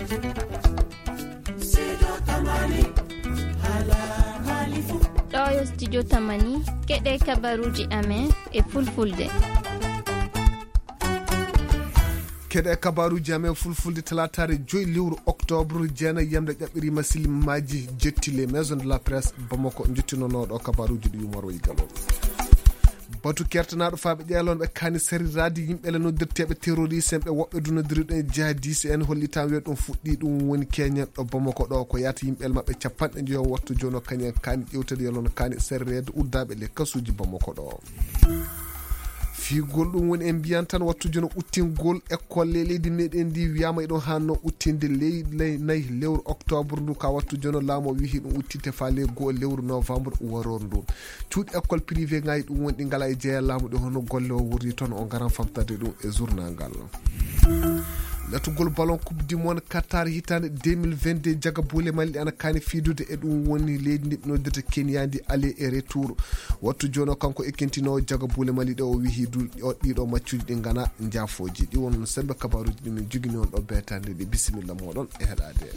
ɗo yo studio tamani keɗe kabaruji amen e fulfulde. keɗe kabaruji amen fulfulde talatare 5 lewru octobre jeenayi yamde ƴaɓɓiri masilmaji jetti les maison de la presse Bamako jettinonoɗo kabaruji ɗi yumor way galo batu kertanaɗo faaɓe ƴeelon ɓe kani sarirade yimɓele noddirteɓe terroriste en ɓe woɓɓe dunodiriɗon e jihadiste en hollitan wiya ɗum fuɗɗi ɗum woni keñen ɗo Bamako ɗo ko yata yimɓele mabɓe capanɗe jeeom wattu jono kañen kani ƴewtede yelono kani sarirede uddaɓe le kasuji Bamako ɗo figol ɗum woni en mbiyan tan wattu jono uttingol école leydi meɗen ndi wiyama eɗon hanno uttinde leydi nayyi lewru octobre ndu ka wattu jono laamu o wihi ɗum uttinte fa ley goho lewru novembre waror ndu cuuɗi école privé ngaji ɗum woni ɗi ngala e jeeya laamu ɗi hono golle o wurdi toon o garan famtade ɗum e journal ngal latugol ballon coupe du monde Qatar hitande 2022 jaga boule mali ana kani fidude e ɗum woni leydi ndi noddirta Kenya ndi aller et retour wattu jono kanko ekkintinowo jaga boule mali ɗo o wihi ɗiɗo maccuji ɗi gana jaafoji ɗi won sembe kabaruji ɗi min jogini on ɗo betande ɗi bisimilla moɗon e heɗade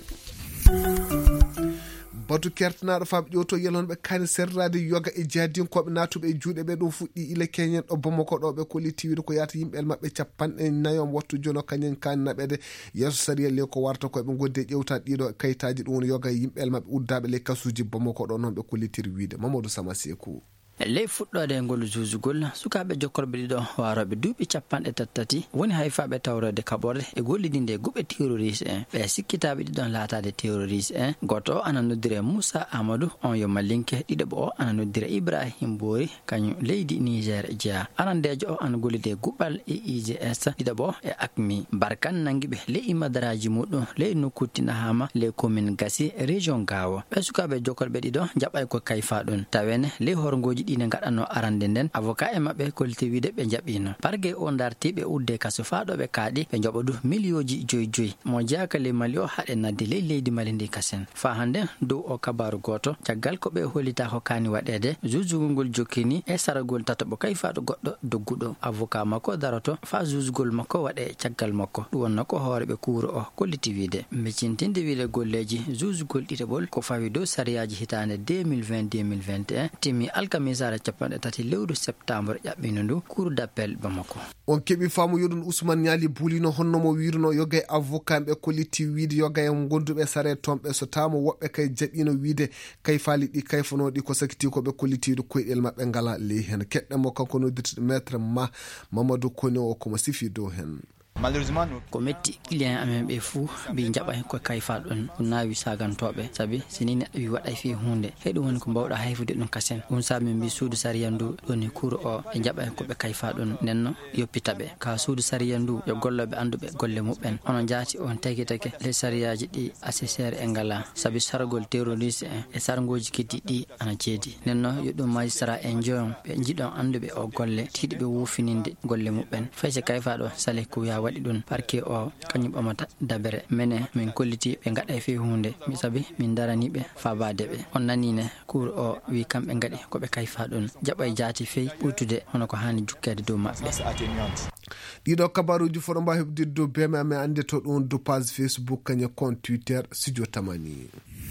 batu kertanaɗo faaɓe ƴewto yelonɓe kani serrade yoga e jadinkoɓe natuɓe e juuɗe ɓe ɗum fuɗɗi ila keñen ɗo Bamako ɗo ɓe kolli tiwiide ko yata yimɓel mabɓe capanɗe nayom wattu jono kañen kani naɓede yeeso sariya le ko warta koɓe godde ƴewtade ɗiɗo kayitaji ɗum woni yoga e yimɓel mabɓe uddaɓe le kasuji Bamako ɗo noon ɓe kollitiri wiide Mamadou Sama Sekou ley fuɗɗode e ngol jusugol sukaɓe jokkorɓe ɗiɗo waroɓe duuɓi 33 woni hayfaɓe tawrede kaɓorde e gollidinde guɓe terroriste en ɓe sikkitaɓe ɗiɗon laatade terroriste en goto o ana noddire Moussa Amadou on yo mallinke ɗiɗaɓo o ana noddire Ibrahim Bori kañum leydi Niger jeeya arandejo o ana gollide guɓɓal e IGS ɗiɗaɓo o e ACMI Barkan nanguiɓe ley imadaraji muɗum ley nokkutina hama ley commune Gassi région Gawo ɓe sukaɓe jokkorɓe ɗiɗo jaɓay ko kayfa ɗum tawene ley horgoji ɗine gaɗano arande nden avocat e mabɓe kolti wiide ɓe jaɓino pargue o darti ɓe udde kaso faaɗo ɓe kaaɗi ɓe joɓa du millioji 5 mo jeeyaka ley Mali o haɗe nadde ley leydi Mali ndi kasen fa hande dow o kabaru goto caggal ko ɓe hollita ko kani waɗede jujugol ngol jokkini e saragol tataɓo kay faaɗo goɗɗo dogguɗo avocat makko daroto fa jujugol makko waɗe caggal makko ɗum wonno ko hooreɓe kuuro o kolliti wiide mbe cintinde wiide golleji jujugol ɗiɗaɓol ko fawi dow sariyaji hitande 2020-2021 timmi alkamisa capanɗe tati lewru septembre ƴaɓɓino ndu cour d'appel Bamako on keeɓi faamu yoɗum Ousmane Niali Boulino honnomo wiruno yoga e avocat ɓe kolliti wiide yoga e gonduɓe sare tomɓe so tawmo woɓɓe kay jaɓino wiide kay faali ɗi kayfanoɗi ko sakiti koɓe kollitiɗo koyɗel mabɓe ngala ley hen keɗɗemo kanko noddirte maître Mamadou Kone o komo sifi dow hen ko metti client amen ɓe fuu ɓe jaɓa ko kayfa ɗon ko nawi sagantoɓe saabi sini neɗɗo wi waɗay fi hunde heɗum woni ko mbawɗa hayfude ɗum kasen ɗum saabi min mbi suudu sariya ndu ɗoni cour o ɓe jaɓa koɓe kayfa ɗon nenno yoppitaɓe ka suudu sariya ndu yo golloɓe anduɓe golle muɓɓen onon jaati on tagi les sariyaji ɗi assessére e ngala saabi sargol terroriste en e sargoji keddi ɗi ana jeedi nenno yo ɗum magistrat en joyon ɓe jiiɗon anduɓe o golle tiiɗi ɓe wufininde golle muɓɓen fayse kayfa ɗo sali ko wiya waɗi ɗum parquet o kañum ɓamata dabere mene min kolliti ɓe gaɗa fe hunde mi sabi min daraniɓe fabade ɓe on nanine cour o wi kamɓe gaɗi koɓe kayfa ɗum jaɓay jaati fey ɓurtude hono ko hani jukkede dow maɓɓe ɗiɗo kabaruji foɗo mbawi heɓdide dow beme amen ande to ɗum do page Facebook kañe compte Twitter Studio Tamani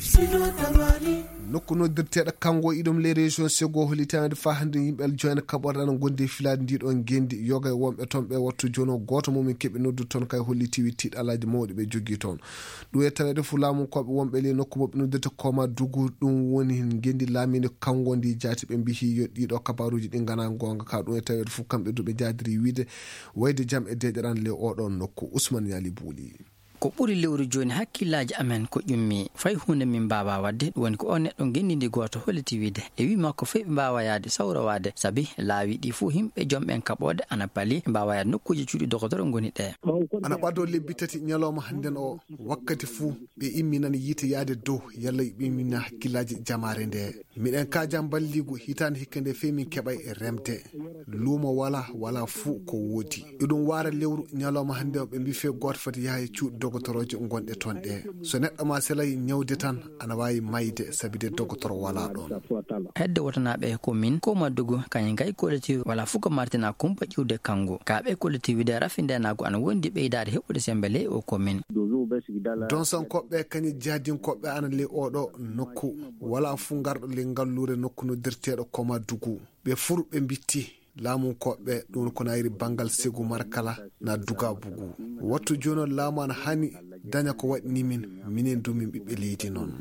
nokku noddirteɗo kango iɗum les région sego hollitande fa hande yimɓel joine kaɓorde ana gonde filade ndiɗon gendi yoga e wonɓe toon ɓe wattu jono goto momin keeɓe noddu toon kay hollitiwi tiiɗalaji mawɗi ɓe jogui toon ɗum e tawede fu laamu koɓe wonɓe le nokku moɓe noddirta koma dugu ɗum woni gendi laamini kango ndi jaati ɓe mbihi yo ɗiɗo kabaruji ɗi gana gonga ka ɗum e tawede fu kamɓe duɓe jadiri wiide wayde jaam e deƴeɗan le oɗon nokku Ousmane Niali Bouli ko ɓuri lewru joni hakkillaji amen ko ƴummi fay hunde min mbawa wadde woni ko on neɗɗo gendidi goto holliti wiide e wi makko fey ɓe mbawa yaade sawrowade saabi laawi ɗi fuu himɓe jomɓen kaɓode ana paali mbawa yaade nokkuji cuuɗi dogodoro goni ɗe ana ɓado lebbi tati ñalawma hannden o wakkati fuu ɓe imminan yiite yaade dow yalla ɓimmina hakkillaji jamare nde miɗen kajam balligo hitande hikka nde fey min keɓay e remde luumo wala fuu ko woodi ɗum wara lewru ñalawma hannde o ɓe mbi fe goto foti yaha e cuuɗi dogotoroje gonɗe ton ɗe so neɗɗo ma selay ñawde tan ana wawi mayde sabi de dogotoro wala ɗon. hedde wotanaɓe ko min ko maddugo kañum gay collectif wala fuko martina kumpa ƴiwde kango kaɓe collectif wide rafindenago ana wondi ɓeydade heɓɓude sembe ley o commune don sankoɓe kañi jadinkoɓe ana ley oɗo nokku wala fu garɗo ley ngallure nokku noddirteɗo koma dugu ɓe furɓe bitti laamu koɓɓe ɗum ko nayri bangal segu markala na duga bugu wattu joni laamu ana hani daña ko waɗni minen du min ɓiɓɓe leydi noon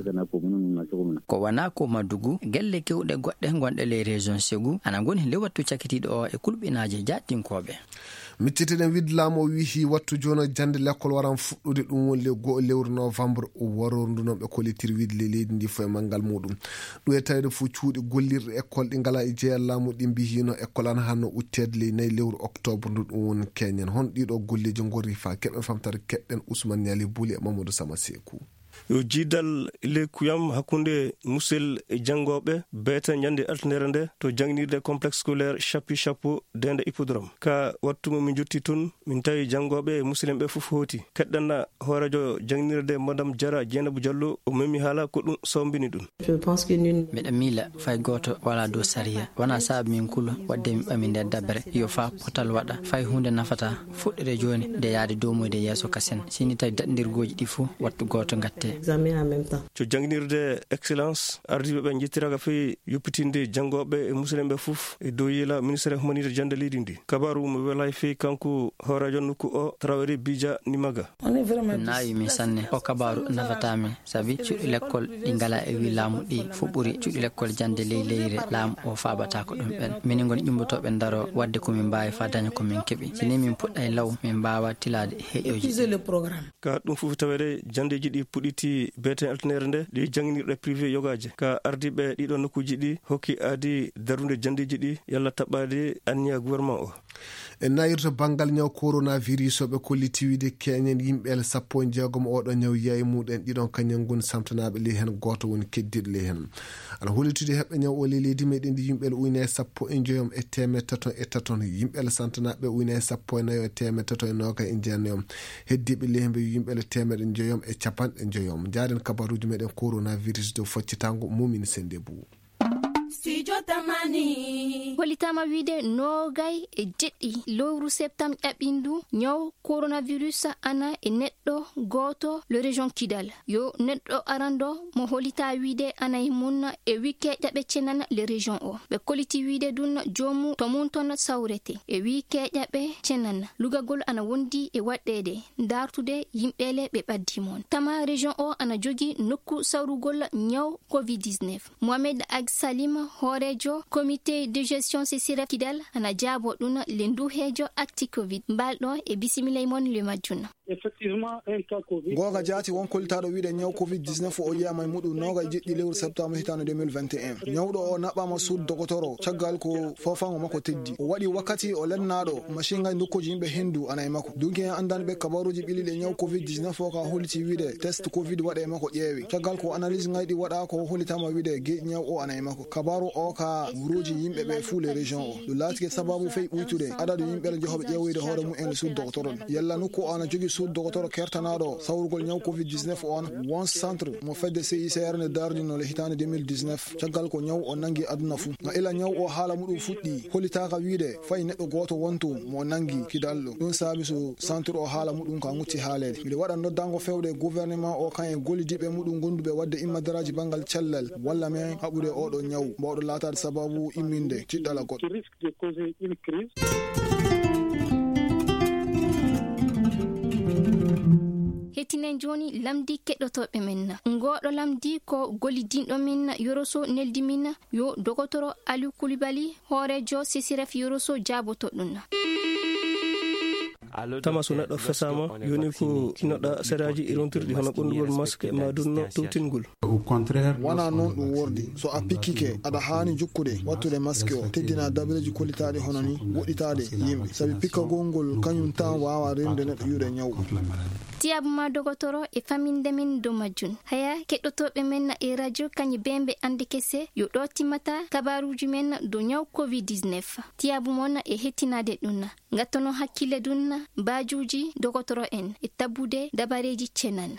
ko wana ko madugu gelle kewɗe goɗɗe gonɗe ley région segu ana goni le wattu cakitiɗo o e kulɓinaji jattinkoɓe micciteden widde laamu o wihi wattu joni jande l'école waran fuɗɗude ɗum woni le goho lewru novembre warondu noon ɓe kollitir widde le leydi ndi fo e manggal muɗum ɗum e tawde fo cuuɗi gollirɗe école ɗi ngala e jeeyal laamu ɗi mbihino école ana hanno uttede ley 4 lewru octobre ndu ɗum woni keñen hon ɗiɗo golleji gorri fa keɓen famtare keɗɗen Ousmane Niali Bouli e Mamadou Sama Sekou. yo jiidal lekkuyam hakkunde musel e janngoɓe beete ñande altinere nde to jangnirde complexe scolaire chapeau dende hippodrome ka wattuma min jotti toon min tawi janngoɓe e musiden ɓe fof hooti keɗɗanna hoorejo jangnirde madame Diara Dieynabou Diallo o memi haala ko ɗum sombini ɗum. miɗa miila fay goto wala dow sariya wona saabu min kulo wadde min ɓami nder dabbere yo fa potal waɗa fay hunde nafata fuɗɗere joni nde yaade dow moyde yeeso kasen sini tawi daɗdirgoji ɗi fo wattu goto gatte to jangnirde excellence ardiɓe ɓe jettiraka fewi yoppitinde janngoɓe e musidɗen ɓe fof e dow yiila ministére humanité jande leydi ndi kabaru mo welay fewi kanko hoorejo nokku o Traoré Bija Nimaga nawi min sanne o kabaru nafatamin saabi cuuɗi l'école ɗi ngala e wi laamu ɗi fo ɓuuri cuuɗi l'école jande ley leyre laamu o faabata ko ɗum ɓen minin gon ƴumbotoɓe daro wadde komin mbawi fa daña komin keeɓi sini min puɗɗa e law min mbawa tilade heƴoji ka ɗum fof tawede jandeji ɗi puɗɗiti beete altinere nde ɗi janginirɗe privé yogaje ka ardiɓe ɗiɗo nokkuji ɗi hokki aadi darude jandeji ɗi yalla taɓɓade anniya gouvernement o e nayirto bangal ñaw coronavirus oɓe kolliti wiide keñen yimɓe 16 oɗo ñaw yayi muɗen ɗiɗon kañen goni samtanaɓe ley hen goto woni keddiɗo ley hen ana hollitude heɓɓe ñaw o ley leydi meɗen ndi yimɓe ujune 15 e temed taton yimɓe santanaɓe ujune 14 e temed taton e noga e jeenayom heddiɓe ley hen ɓe yimɓe temed joyom e capanɗe joyom jaden kabaruji meɗen coronavirus dow foccitango Mumini Sende Bou. Holitama wiide nogay e jeɗɗi lewru septembre ƴaɓindu ñaw coronavirus ana e neɗɗo goto le région Kidal yo neɗɗo arando mo holita wiide ana e munna e wike ƴaɓe cenana le région o ɓe koliti wiide ɗum jomu to mum ton sawrete e wike ƴaɓe cenana lugagol ana wondi e waɗɗede dartude yimɓele ɓe ɓaddi mon tama région o ana jogi nokku sawrugol ñaw covid-19 Mohamed Ag Salim hoorejo comité de gestion CCRF Kidal ana jaabo ɗum le nduhejo acti covid mbalɗo e bisimilay mon le majjuna goga jaati won kolitaɗo wiide ñaw covid-19 o yiyama e muɗum noga jiɗɗi lewru septembre hitande 2021 ñawɗo o naɓɓama suud dogotoro caggal ko fofango makko teddi o waɗi wakkati o lennaɗo machine ngal dokkuji yimɓe hendu ana e makko dunki en andanɓe kabaruji ɓiliɗe ñaw covid-19 o ka holliti wiide test covid waɗa e makko ƴeewi caggal ko analyse ngayɗi waɗa ko hollitama wiide geeƴi ñaw o ana e makko kabaru o ka wuroji yimɓe ɓe fuu le région o ɗum laatike sababu fey ɓuytude adadu yimɓe jehoɓe ƴeewoyde hoore mumen le suud dogotoro yalla nokku o ana jogui suud dogotoro kertanaɗo sawrugol ñaw covid-19 on won centre mo fedde CICR ne dardino le hitande 2019 caggal ko ñaw o nangi aduna fuu ma ila ñaw o haala muɗum fuɗɗi hollitaka wiide fay neɗɗo goto wonto mo nangi kidalɗo ɗum saabi so centre o haala muɗum ka gucci haalede mbiɗa waɗa noddango fewde gouvernement o kan e gollidiɓe muɗum gonduɓe wadde immadaraji banggal cellal walla men haɓude oɗo ñaw mbawɗo laatade sababu imminde ciɗɗala goɗɗo hetinen joni lamdi keɗɗotoɓe men ngoɗo lamdi ko gollidinɗo min yoroso neldi min yo dogotoro Aliou Coulibaly hoorejo CCRF yoroso jaaboto ɗum tama so neɗɗo fesama yoni ko kinoɗa séraji irontirɗi hono ɓondugol masque e madunno towtingol wona noon ɗum wordi so a pikkike aɗa hani jokkude wattude masque o teddina dabreji kollitaɗe hono ni woɗɗitade yimɓe saabi pikkagol ngol kañum tan wawa remde neɗɗo yuuɗe ñaw tiyabu ma dogotoro e faminde men dow majjun haya keɗɗotoɓe men e radio kañi bembe ande kese yo ɗo timmata kabaruji men dow ñaw covid-19 tiyabu mon e hettinade ɗum gattono hakkille ɗum bajuji dogotoro en e tabbude dabareji cenan.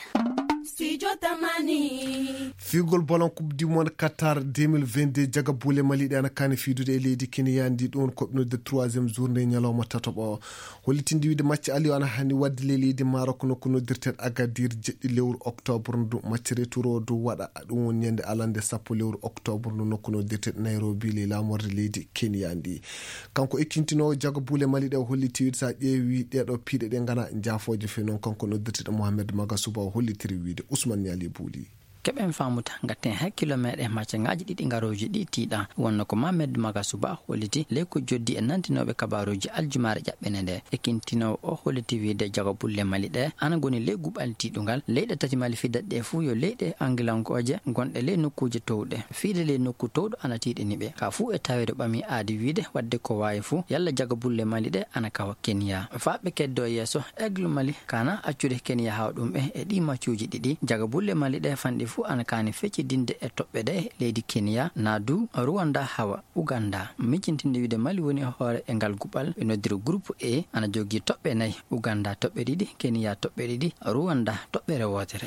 Figol ballon coupe du monde Qatar 2022 jaga boule maliɗe ana kane fidude e leydi Kenya ndi ɗon koɓnude 3e journée ñalawma tatoɓo hollitinde wiide match aliyo ana hani wadde leydi Maroc nokku noddirten Agadir jeɗɗi lewru octobre ndu match retour o du waɗa ɗum woni ñande alande sappo lewru octobre ndu nokku noddirten Nairobi le lamorde leydi Kenya ndi kanko ekkintinowo jaga boule maliɗe o holliti wiide sa ƴeewi ɗeɗo piiɗe ɗe gana jaafoje fe noon kanko noddirteɗo Mohamed Magasuba o hollitiri wiide Ousmane Niali Bouli keɓen famuta gatten hakkilo meɗen maccangaji ɗiɗi ngaroji ɗi tiiɗa wonno ko Mamed Magasuba holliti ley ko joddi e nantinoɓe kabaruji aljumare ƴaɓɓene nde ekkintinowo o holliti wiide jaga bulle mali ɗe ana goni ley guɓal tiiɗugal leyɗe tati mali fidatɗe fuu yo leyɗe angilankoje gonɗe ley nokkuje towɗe fiide ley nokku towɗo ana tiiɗiniɓe ka fuu e tawede ɓami aadi wiide wadde ko wawi fuu yalla jaga bulle mali ɗe ana kawa Kenya faɓe keddo yeeso Aigle Mali kana accude Kenya hawɗumɓe e ɗi maccuji ɗiɗi jaga bulle mali ɗe fanɗi fu ana kani feccidinde e toɓɓe ɗe leydi Kenya Nadu Rwanda hawa Uganda miccintinde wiide Mali woni hoore e ngal guɓal e noddiri groupe E ana jogui toɓɓe 4 Uganda toɓɓe 2 Kenya toɓɓe 2 Rwanda toɓɓere wotere.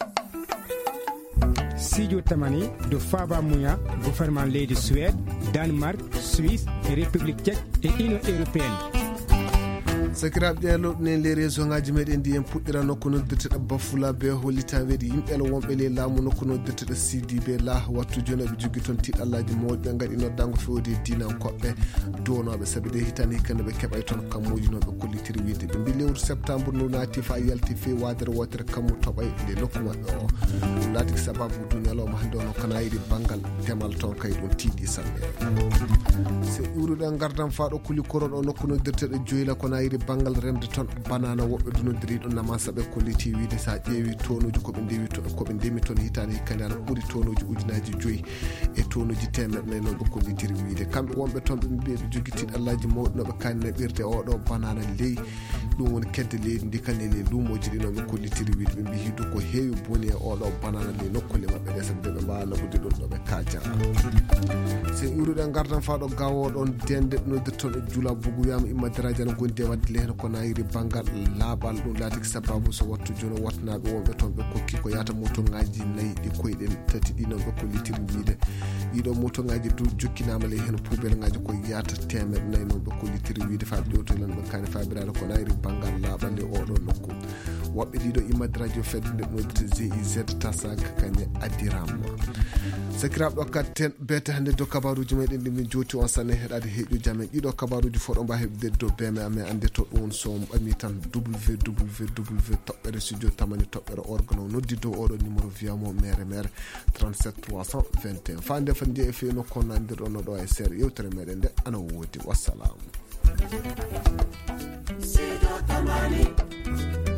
Studio Tamani de Faba Mouya gouvernement leydi Suède Danemark Suisse et République tchèque et Union européenne. sakiraɓe ƴeeloɗen les région ngaji meɗen ndi en puɗɗira nokku noddirteɗo Bafula be hollitaweɗe yimɓele wonɓe ley laamu nokku noddirteɗo Sidibé la wattu joni ɓe jogui toon tiɗallaji mawɗi ɓe gaɗi noddango fewde dinankoɓɓe donoɓe saabi ɗe hitande hikande ɓe keɓay toon kammuji noɓe kollitiri wiide ɓe mbi lewru septembre ndu naati fa yalti fe wadere wotere kammu toɓay nde nokku maɓɓe o ɗum laati ko sababu du ñalawma hannde ono kana yiɗi banggal demal toon kay ɗum tiiɗi sanne so iwruɗen gardan faɗo kuli koron o nokku noddirteɗo Joyla kona yiɗi bangal remde ton banana woɓɓe dunodiri ɗum nama saɓe kolliti wiide sa ƴeewi tonuji koɓe ndemi toon hitande hikkande ana ɓuuri tonuji ujunaji 5 e tonuji 100 noɓe kollitiri wiide kamɓe wonɓe toon ɓe mbiɓe jogui tiɗallaji mawɗi noɓe kanne ɓirde oɗo banana ley ɗum woni kedde leydi ndi kanne ley lumoji ɗi noɓe kollitiri wiide ɓe mbi hiddu ko heewi boni e oɗo banana ley nokkule maɓɓe ɗe sabi ɓe mbawa naɓude ɗum ɗoɓe kaja so iwruɗen gardan faɗo gawoɗon dende noddirtoon e Jula Bougou wiyama immadiraji ana gondi e wadde lehno ko nayiri banggal laaɓal ɗum laati ko sababu so wattu joni wattanaɓe wonɓe toon ɓe kokki ko yata motoŋaji 4 ɗi koyɗen 3 ɗi noon ɓe kollitiri wiide ɗiɗo motoŋaji jokkinama ley hen poubelle ngaji ko yata 400 noon ɓe kollitiri wiide faɓe ƴewtolan ɓe kani fabirade ko nayiri banggal laaɓal e oɗo nokku woɓɓe ɗiɗo immadiraji fedde nde noddite GIZ tasaga kañe addirama sakiraɓe ɗo katten bete hannde dow kabaruji meɗen ɗi min joti on sanne heɗade heeƴo jamen ɗiɗo kabaruji foɗo mba heɓde dow beme amen ande to ɗum so ɓami tan www toɓɓere studio tamani toɓɓere organo noddi dow oɗo numéro wiyamo mere 37 321 fa nde fa nde e fewi nokko nandirɗon ɗo e seere yewtere meɗen nde ana woodi wassalamu.